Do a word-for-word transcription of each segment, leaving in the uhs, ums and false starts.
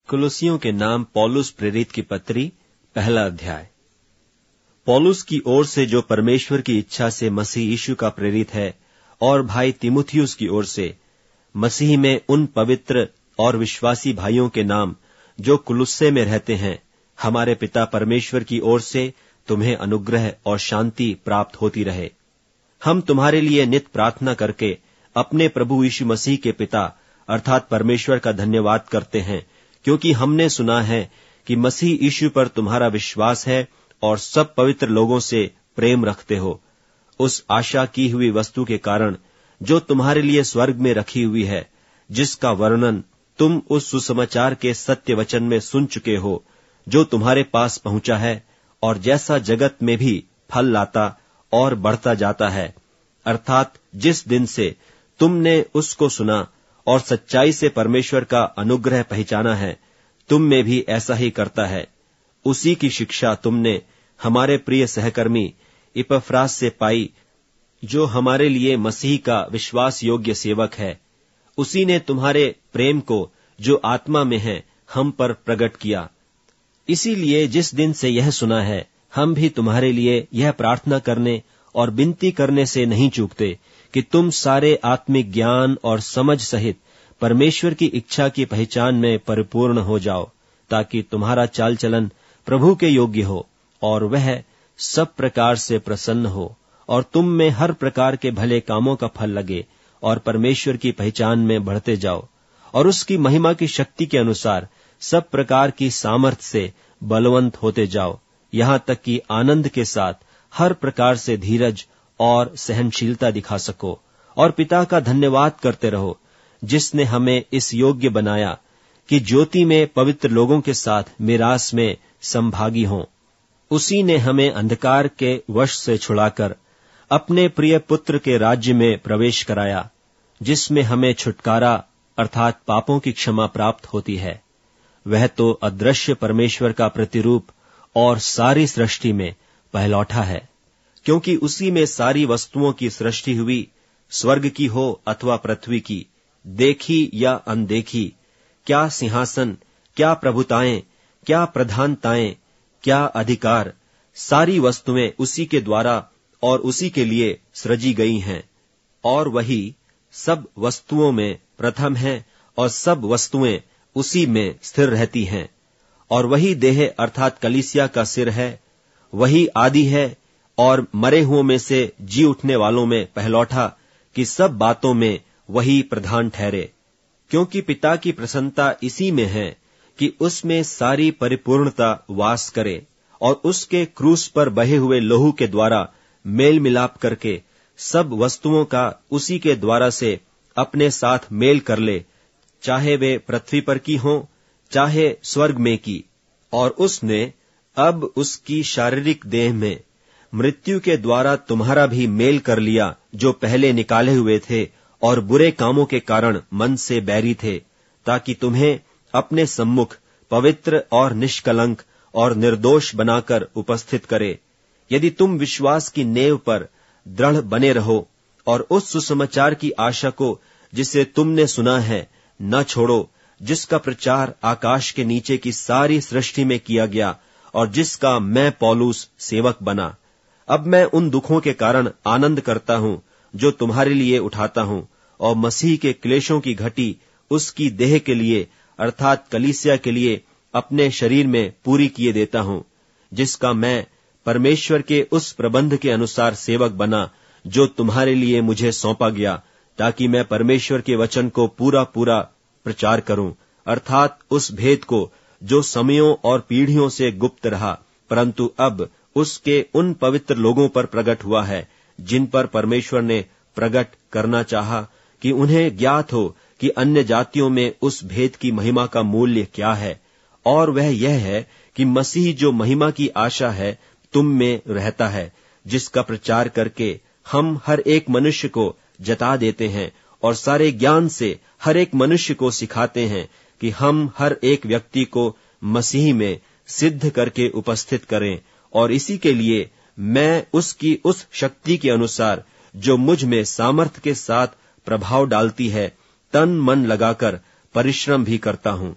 कुलुसियों के नाम पौलुस प्रेरित की पत्री, पहला अध्याय। पौलुस की ओर से जो परमेश्वर की इच्छा से मसीह यीशु का प्रेरित है, और भाई तीमुथियुस की ओर से, मसीह में उन पवित्र और विश्वासी भाइयों के नाम जो कुलुस्से में रहते हैं, हमारे पिता परमेश्वर की ओर से तुम्हें अनुग्रह और शांति प्राप्त होती रहे। हम तुम्हारे लिए नित प्रार्थना करके अपने प्रभु यीशु मसीह के पिता अर्थात परमेश्वर का धन्यवाद करते हैं, क्योंकि हमने सुना है कि मसीह यीशु पर तुम्हारा विश्वास है और सब पवित्र लोगों से प्रेम रखते हो, उस आशा की हुई वस्तु के कारण जो तुम्हारे लिए स्वर्ग में रखी हुई है, जिसका वर्णन तुम उस सुसमाचार के सत्य वचन में सुन चुके हो, जो तुम्हारे पास पहुंचा है और जैसा जगत में भी फल लाता और बढ़ता जाता है, अर्थात जिस दिन से तुमने उसको सुना और सच्चाई से परमेश्वर का अनुग्रह पहचाना है, तुम में भी ऐसा ही करता है। उसी की शिक्षा तुमने हमारे प्रिय सहकर्मी इपफ्रास से पाई, जो हमारे लिए मसीह का विश्वास योग्य सेवक है। उसी ने तुम्हारे प्रेम को जो आत्मा में है हम पर प्रकट किया। इसीलिए जिस दिन से यह सुना है, हम भी तुम्हारे लिए यह प्रार्थना करने और विनती करने से नहीं चूकते कि तुम सारे आत्मिक ज्ञान और समझ सहित परमेश्वर की इच्छा की पहचान में परिपूर्ण हो जाओ, ताकि तुम्हारा चाल चलन प्रभु के योग्य हो और वह सब प्रकार से प्रसन्न हो, और तुम में हर प्रकार के भले कामों का फल लगे और परमेश्वर की पहचान में बढ़ते जाओ, और उसकी महिमा की शक्ति के अनुसार सब प्रकार की सामर्थ से बलवंत होते जाओ, यहाँ तक कि आनंद के साथ हर प्रकार से धीरज और सहनशीलता दिखा सको, और पिता का धन्यवाद करते रहो, जिसने हमें इस योग्य बनाया कि ज्योति में पवित्र लोगों के साथ मिरास में संभागी हों। उसी ने हमें अंधकार के वश से छुड़ाकर अपने प्रिय पुत्र के राज्य में प्रवेश कराया, जिसमें हमें छुटकारा अर्थात पापों की क्षमा प्राप्त होती है। वह तो अदृश्य परमेश्वर का प्रतिरूप और सारी सृष्टि में पहलौठा है, क्योंकि उसी में सारी वस्तुओं की सृष्टि हुई, स्वर्ग की हो अथवा पृथ्वी की, देखी या अनदेखी, क्या सिंहासन, क्या प्रभुताएं, क्या प्रधानताएं, क्या अधिकार, सारी वस्तुएं उसी के द्वारा और उसी के लिए सृजी गई हैं। और वही सब वस्तुओं में प्रथम है और सब वस्तुएं उसी में स्थिर रहती हैं। और वही देह अर्थात कलीसिया का सिर है, वही आदि है और मरे हुओं में से जी उठने वालों में पहलौठा, कि सब बातों में वही प्रधान ठहरे। क्योंकि पिता की प्रसन्नता इसी में है कि उसमें सारी परिपूर्णता वास करे, और उसके क्रूस पर बहे हुए लहू के द्वारा मेल मिलाप करके सब वस्तुओं का उसी के द्वारा से अपने साथ मेल कर ले, चाहे वे पृथ्वी पर की हों चाहे स्वर्ग में की। और उसने अब उसकी शारीरिक देह में मृत्यु के द्वारा तुम्हारा भी मेल कर लिया, जो पहले निकाले हुए थे और बुरे कामों के कारण मन से बैरी थे, ताकि तुम्हें अपने सम्मुख पवित्र और निष्कलंक और निर्दोष बनाकर उपस्थित करे। यदि तुम विश्वास की नेव पर दृढ़ बने रहो और उस सुसमाचार की आशा को जिसे तुमने सुना है न छोड़ो, जिसका प्रचार आकाश के नीचे की सारी सृष्टि में किया गया और जिसका मैं पौलुस सेवक बना। अब मैं उन दुखों के कारण आनंद करता हूं जो तुम्हारे लिए उठाता हूं, और मसीह के क्लेशों की घटी उसकी देह के लिए अर्थात कलीसिया के लिए अपने शरीर में पूरी किए देता हूं, जिसका मैं परमेश्वर के उस प्रबंध के अनुसार सेवक बना जो तुम्हारे लिए मुझे सौंपा गया, ताकि मैं परमेश्वर के वचन को पूरा पूरा प्रचार करूं, अर्थात उस भेद को जो समयों और पीढ़ियों से गुप्त रहा, परंतु अब उसके उन पवित्र लोगों पर प्रकट हुआ है, जिन पर परमेश्वर ने प्रकट करना चाहा, कि उन्हें ज्ञात हो कि अन्य जातियों में उस भेद की महिमा का मूल्य क्या है। और वह यह है कि मसीह जो महिमा की आशा है तुम में रहता है, जिसका प्रचार करके हम हर एक मनुष्य को जता देते हैं और सारे ज्ञान से हर एक मनुष्य को सिखाते हैं कि हम हर एक व्यक्ति को मसीह में सिद्ध करके उपस्थित करें। और इसी के लिए मैं उसकी उस शक्ति के अनुसार जो मुझ में सामर्थ्य के साथ प्रभाव डालती है, तन मन लगाकर परिश्रम भी करता हूं।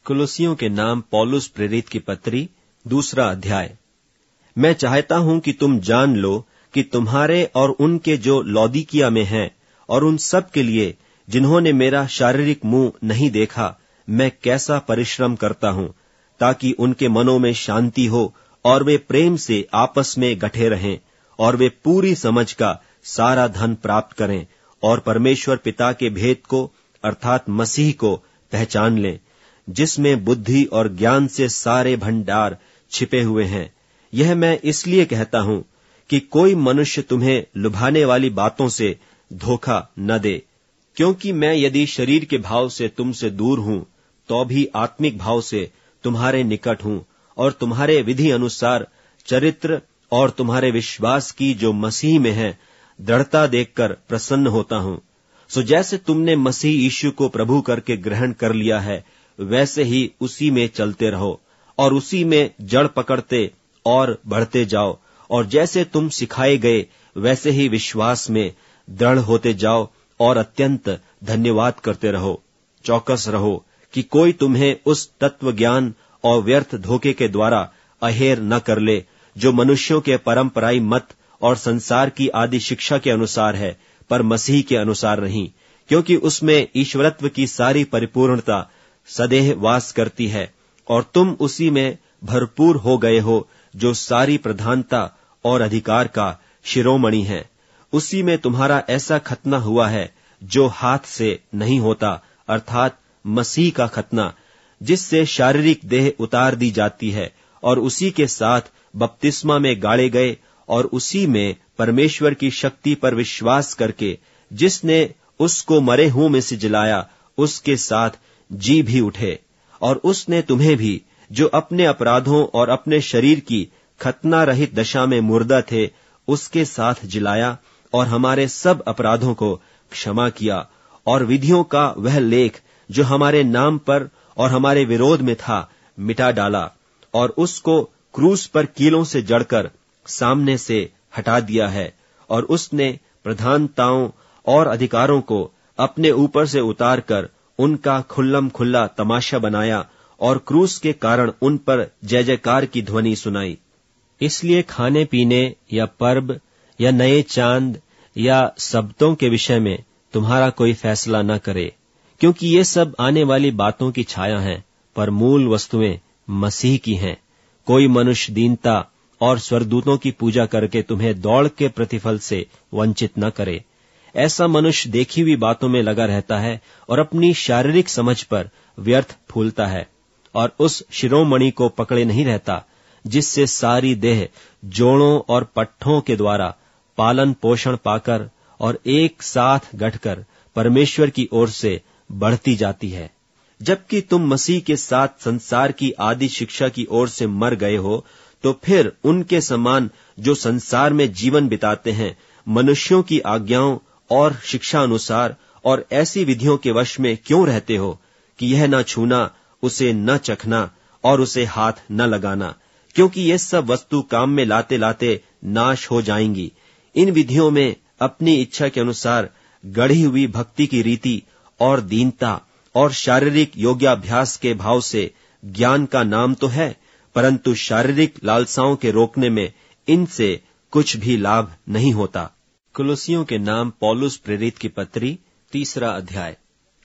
कुलुसियों के नाम पौलुस प्रेरित की पत्री, दूसरा अध्याय। मैं चाहता हूं कि तुम जान लो कि तुम्हारे और उनके जो लौदीकिया में हैं और उन सब के लिए जिन्होंने मेरा शारीरिक मुंह नहीं देखा, मैं कैसा परिश्रम करता हूं, ताकि उनके मनों में शांति हो और वे प्रेम से आपस में गठे रहें और वे पूरी समझ का सारा धन प्राप्त करें और परमेश्वर पिता के भेद को अर्थात मसीह को पहचान लें, जिसमें बुद्धि और ज्ञान से सारे भंडार छिपे हुए हैं। यह मैं इसलिए कहता हूं कि कोई मनुष्य तुम्हें लुभाने वाली बातों से धोखा न दे, क्योंकि मैं यदि शरीर के भाव से तुमसे दूर हूं तो भी आत्मिक भाव से तुम्हारे निकट हूं और तुम्हारे विधि अनुसार चरित्र और तुम्हारे विश्वास की जो मसीह में है दृढ़ता देखकर प्रसन्न होता हूं। सो जैसे तुमने मसीह यीशु को प्रभु करके ग्रहण कर लिया है, वैसे ही उसी में चलते रहो और उसी में जड़ पकड़ते और बढ़ते जाओ, और जैसे तुम सिखाए गए वैसे ही विश्वास में दृढ़ होते जाओ और अत्यंत धन्यवाद करते रहो। चौकस रहो कि कोई तुम्हें उस तत्व ज्ञान और व्यर्थ धोखे के द्वारा अहेर न कर ले, जो मनुष्यों के परंपराई मत और संसार की आदि शिक्षा के अनुसार है, पर मसीह के अनुसार नहीं, क्योंकि उसमें ईश्वरत्व की सारी परिपूर्णता सदैव वास करती है और तुम उसी में भरपूर हो गए हो, जो सारी प्रधानता और अधिकार का शिरोमणि है। उसी में तुम्हारा ऐसा खतना हुआ है जो हाथ से नहीं होता, अर्थात मसीह का खतना, जिससे शारीरिक देह उतार दी जाती है, और उसी के साथ बपतिस्मा में गाड़े गए और उसी में परमेश्वर की शक्ति पर विश्वास करके जिसने उसको मरे हुओं में से जिलाया, उसके साथ जी भी उठे। और उसने तुम्हें भी, जो अपने अपराधों और अपने शरीर की खतना रहित दशा में मुर्दा थे, उसके साथ जिलाया और हमारे सब अपराधों को क्षमा किया, और विधियों का वह लेख जो हमारे नाम पर और हमारे विरोध में था, मिटा डाला, और उसको क्रूस पर कीलों से जड़कर सामने से हटा दिया है। और उसने प्रधानताओं और अधिकारों को अपने ऊपर से उतार कर उनका खुल्लम खुल्ला तमाशा बनाया और क्रूस के कारण उन पर जय जयकार की ध्वनि सुनाई। इसलिए खाने पीने या पर्व या नए चांद या सब्तों के विषय में तुम्हारा कोई फैसला न करे, क्योंकि ये सब आने वाली बातों की छाया हैं, पर मूल वस्तुएं मसीह की हैं। कोई मनुष्य दीनता और स्वर्गदूतों की पूजा करके तुम्हें दौड़ के प्रतिफल से वंचित न करे। ऐसा मनुष्य देखी हुई बातों में लगा रहता है और अपनी शारीरिक समझ पर व्यर्थ फूलता है, और उस शिरोमणि को पकड़े नहीं रहता, जिससे सारी देह जोड़ों और पट्ठों के द्वारा पालन पोषण पाकर और एक साथ गठकर परमेश्वर की ओर से बढ़ती जाती है। जबकि तुम मसीह के साथ संसार की आदि शिक्षा की ओर से मर गए हो, तो फिर उनके समान जो संसार में जीवन बिताते हैं, मनुष्यों की आज्ञाओं और शिक्षा अनुसार और ऐसी विधियों के वश में क्यों रहते हो कि यह न छूना, उसे न चखना और उसे हाथ न लगाना, क्योंकि ये सब वस्तु काम में लाते लाते नाश हो जाएंगी। इन विधियों में अपनी इच्छा के अनुसार गढ़ी हुई भक्ति की रीति और दीनता और शारीरिक योग्याभ्यास के भाव से ज्ञान का नाम तो है, परंतु शारीरिक लालसाओं के रोकने में इनसे कुछ भी लाभ नहीं होता। कुलुसियों के नाम पौलुस प्रेरित की पत्री, तीसरा अध्याय।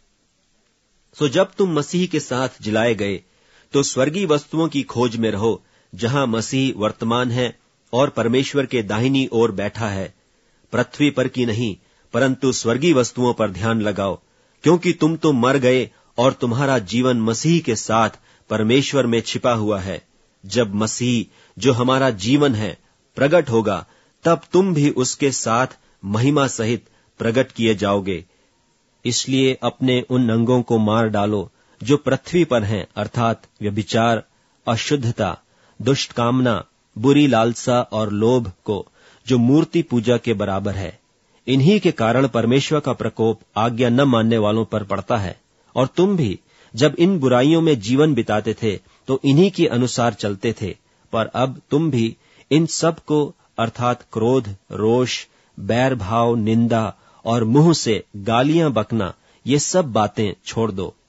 सो जब तुम मसीह के साथ जिलाए गए, तो स्वर्गीय वस्तुओं की खोज में रहो, जहां मसीह वर्तमान है और परमेश्वर के दाहिनी ओर बैठा है। पृथ्वी पर की नहीं, परंतु स्वर्गीय वस्तुओं पर ध्यान लगाओ, क्योंकि तुम तो मर गए और तुम्हारा जीवन मसीह के साथ परमेश्वर में छिपा हुआ है। जब मसीह, जो हमारा जीवन है, प्रकट होगा, तब तुम भी उसके साथ महिमा सहित प्रकट किए जाओगे। इसलिए अपने उन अंगों को मार डालो जो पृथ्वी पर हैं, अर्थात व्यभिचार, अशुद्धता, दुष्ट कामना, बुरी लालसा और लोभ को, जो मूर्ति पूजा के बराबर है। इन्हीं के कारण परमेश्वर का प्रकोप आज्ञा न मानने वालों पर पड़ता है। और तुम भी जब इन बुराइयों में जीवन बिताते थे, तो इन्हीं के अनुसार चलते थे, पर अब तुम भी इन सब को, अर्थात क्रोध, रोष, बैर भाव, निंदा और मुंह से गालियां बकना, ये सब बातें छोड़ दो।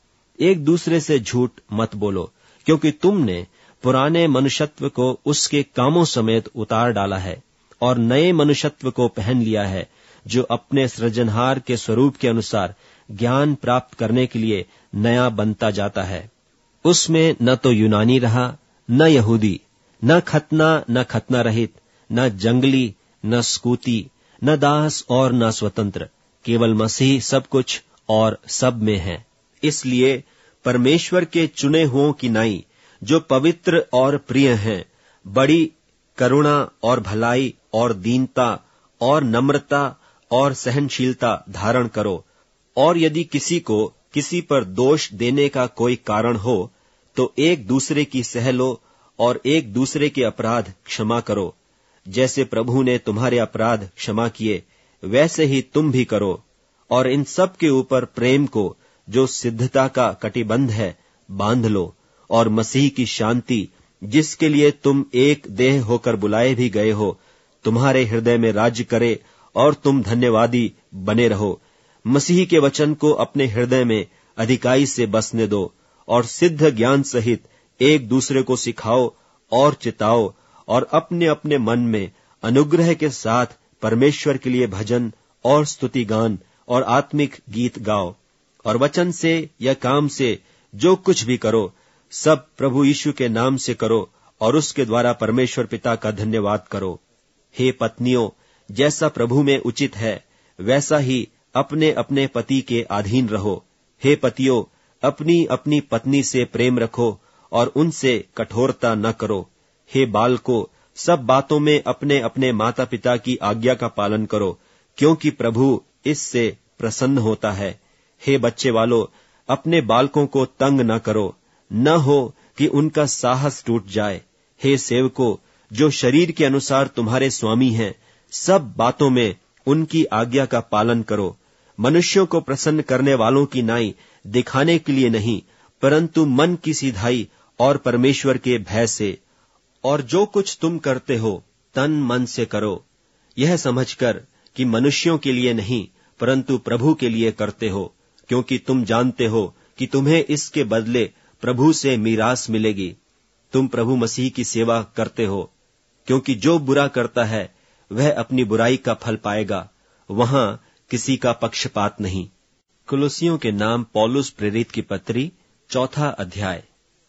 एक दूसरे से झूठ मत बोलो, क्योंकि तुमने पुराने मनुष्यत्व को उसके कामों समेत उतार डाला है और नए मनुष्यत्व को पहन लिया है, जो अपने सृजनहार के स्वरूप के अनुसार ज्ञान प्राप्त करने के लिए नया बनता जाता है। उसमें न तो यूनानी रहा, न यहूदी, न खतना न खतना रहित, न जंगली न स्कूती, न दास और न स्वतंत्र, केवल मसीह सब कुछ और सब में है। इसलिए परमेश्वर के चुने हुओं की नाई, जो पवित्र और प्रिय हैं, बड़ी करुणा और भलाई और दीनता और नम्रता और सहनशीलता धारण करो। और यदि किसी को किसी पर दोष देने का कोई कारण हो, तो एक दूसरे की सह लो और एक दूसरे के अपराध क्षमा करो। जैसे प्रभु ने तुम्हारे अपराध क्षमा किए, वैसे ही तुम भी करो। और इन सब के ऊपर प्रेम को, जो सिद्धता का कटिबंध है, बांध लो। और मसीह की शांति, जिसके लिए तुम एक देह होकर बुलाए भी गए हो, तुम्हारे हृदय में राज्य करे और तुम धन्यवादी बने रहो। मसीह के वचन को अपने हृदय में अधिकाई से बसने दो और सिद्ध ज्ञान सहित एक दूसरे को सिखाओ और चिताओ, और अपने अपने मन में अनुग्रह के साथ परमेश्वर के लिए भजन और स्तुति गान और आत्मिक गीत गाओ। और वचन से या काम से जो कुछ भी करो, सब प्रभु यीशु के नाम से करो और उसके द्वारा परमेश्वर पिता का धन्यवाद करो। हे पत्नियों, जैसा प्रभु में उचित है, वैसा ही अपने अपने पति के अधीन रहो। हे पतियों, अपनी अपनी पत्नी से प्रेम रखो और उनसे कठोरता न करो। हे बालको, सब बातों में अपने अपने माता पिता की आज्ञा का पालन करो, क्योंकि प्रभु इससे प्रसन्न होता है। हे बच्चे वालों, अपने बालकों को तंग न करो, न हो कि उनका साहस टूट जाए। हे सेवकों, जो शरीर के अनुसार तुम्हारे स्वामी हैं, सब बातों में उनकी आज्ञा का पालन करो, मनुष्यों को प्रसन्न करने वालों की नाई दिखाने के लिए नहीं, परंतु मन की सीधाई और परमेश्वर के भय से। और जो कुछ तुम करते हो, तन मन से करो, यह समझकर कि मनुष्यों के लिए नहीं, परंतु प्रभु के लिए करते हो, क्योंकि तुम जानते हो कि तुम्हें इसके बदले प्रभु से मीरास मिलेगी। तुम प्रभु मसीह की सेवा करते हो, क्योंकि जो बुरा करता है वह अपनी बुराई का फल पाएगा, वहां किसी का पक्षपात नहीं। कुलुसियों के नाम पौलुस प्रेरित की पत्री, चौथा अध्याय।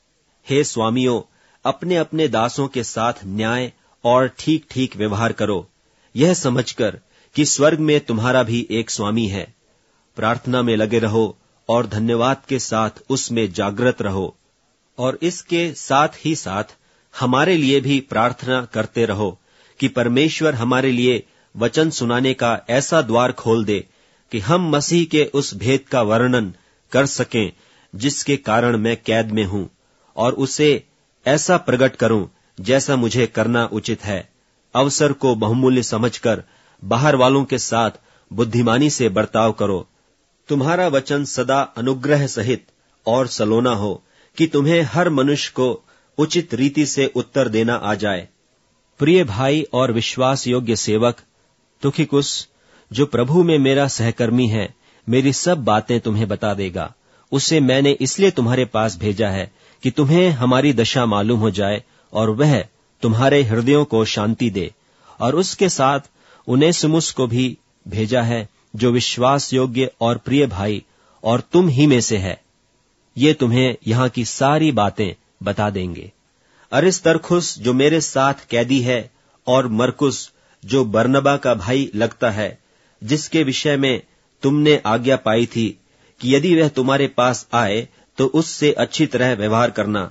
हे स्वामियों, अपने अपने दासों के साथ न्याय और ठीक ठीक व्यवहार करो, यह समझकर कि स्वर्ग में तुम्हारा भी एक स्वामी है। प्रार्थना में लगे रहो और धन्यवाद के साथ उसमें जागृत रहो, और इसके साथ ही साथ हमारे लिए भी प्रार्थना करते रहो कि परमेश्वर हमारे लिए वचन सुनाने का ऐसा द्वार खोल दे कि हम मसीह के उस भेद का वर्णन कर सकें जिसके कारण मैं कैद में हूं, और उसे ऐसा प्रकट करूं जैसा मुझे करना उचित है। अवसर को बहुमूल्य समझकर बाहर वालों के साथ बुद्धिमानी से बर्ताव करो। तुम्हारा वचन सदा अनुग्रह सहित और सलोना हो, कि तुम्हें हर मनुष्य को उचित रीति से उत्तर देना आ जाए। प्रिय भाई और विश्वास योग्य सेवक तुखिकुस, जो प्रभु में मेरा सहकर्मी है, मेरी सब बातें तुम्हें बता देगा। उसे मैंने इसलिए तुम्हारे पास भेजा है कि तुम्हें हमारी दशा मालूम हो जाए और वह तुम्हारे हृदयों को शांति दे। और उसके साथ उनेसिमुस को भी भेजा है, जो विश्वास योग्य और प्रिय भाई और तुम ही में से है। ये तुम्हें यहाँ की सारी बातें बता देंगे। अरिस्तर्खुस जो मेरे साथ कैदी है, और मरकुस जो बरनबा का भाई लगता है, जिसके विषय में तुमने आज्ञा पाई थी कि यदि वह तुम्हारे पास आए तो उससे अच्छी तरह व्यवहार करना।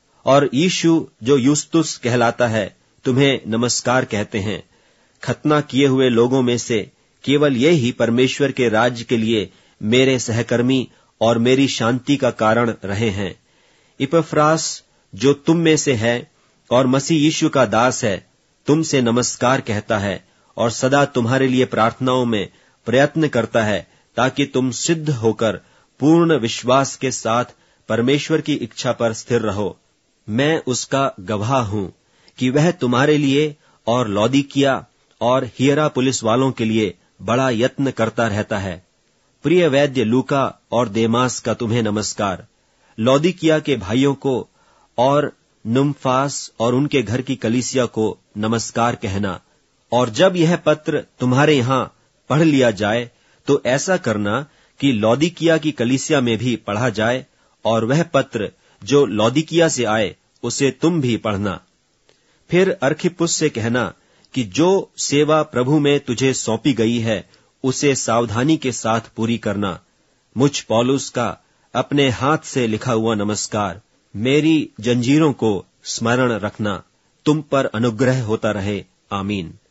और यीशु जो यूस्तुस कहलाता है, तुम्हें नमस्कार कहते हैं। खतना किए हुए लोगों में से केवल ये ही परमेश्वर के राज्य के लिए मेरे सहकर्मी और मेरी शांति का कारण रहे हैं। इपफ्रास जो तुम में से है और मसीह यीशु का दास है, तुमसे नमस्कार कहता है और सदा तुम्हारे लिए प्रार्थनाओं में प्रयत्न करता है, ताकि तुम सिद्ध होकर पूर्ण विश्वास के साथ परमेश्वर की इच्छा पर स्थिर रहो। मैं उसका गवाह हूं कि वह तुम्हारे लिए और लौदीकिया और हियरापुलिस वालों के लिए बड़ा यत्न करता रहता है। प्रिय वैद्य लूका और देमास का तुम्हें नमस्कार। लौदीकिया के भाइयों को और नुम्फास और उनके घर की कलीसिया को नमस्कार कहना। और जब यह पत्र तुम्हारे यहां पढ़ लिया जाए तो ऐसा करना कि लौदीकिया की कलीसिया में भी पढ़ा जाए, और वह पत्र जो लौदीकिया से आए उसे तुम भी पढ़ना। फिर अर्खिप्पुस से कहना कि जो सेवा प्रभु में तुझे सौंपी गई है उसे सावधानी के साथ पूरी करना। मुझ पौलुस का अपने हाथ से लिखा हुआ नमस्कार। मेरी जंजीरों को स्मरण रखना। तुम पर अनुग्रह होता रहे। आमीन।